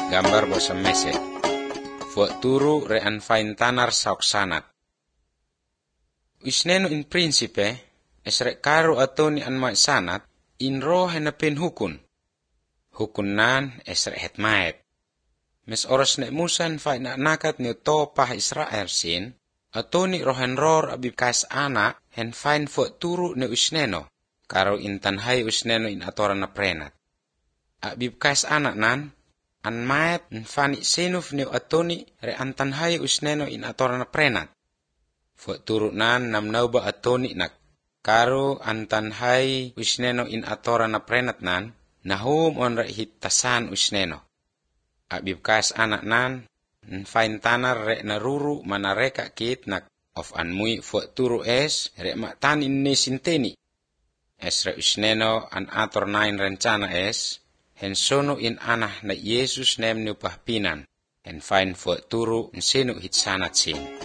gambar bosa mese. Fuak turu re anfain tanar sauk sanat. Isneno in principe, esrek karu atoni an mai sanat, in roh henapin hukun. Hukun nan esrek het maet. Mes oras nek musan fai nak nakat ni to pah Israel sin, atoni rohen ror abib kas anak hen fain fuak turu ne usneno, karo intan hai usneno in atoran na prenat. Abib kas anak nan, an maet nfani senuf ne atoni re antan hai usneno in atoran na prenat. Fuak turu nan namnau ba atoni nak, karo antan hai usneno in atoran na prenat nan, nahum on re hitasan usneno. Abib kas anak nan, nfain tanar re naruru manareka kit nak of anmui fuak turu es re maktan in sinteni. Es re usneno an ator nain rencana es, hen sono in anah na Yesus nem nupah pinan, hen fain fuak turu nseno hit sanat sin.